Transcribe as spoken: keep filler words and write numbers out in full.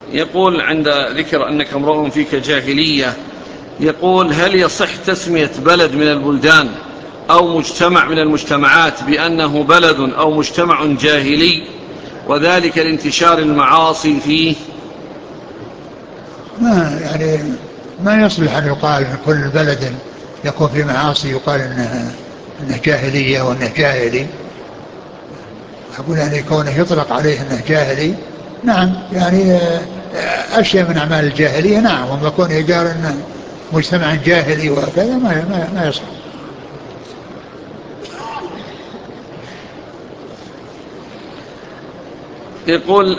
يقول عند ذكر أنك امرؤ فيك جاهلية، يقول هل يصح تسمية بلد من البلدان أو مجتمع من المجتمعات بأنه بلد أو مجتمع جاهلي وذلك لانتشار المعاصي فيه؟ ما يعني ما يصلح أن يقال أن كل بلد يكون في معاصي يقال أنه, إنه جاهلية وأنه جاهلي. أقول يعني كونه يطلق عليه أنه جاهلي، نعم يعني أشياء من أعمال الجاهلية نعم، وما كونه قال أنه مجتمع جاهلي وكذا ما, ما, ما يصح. يقول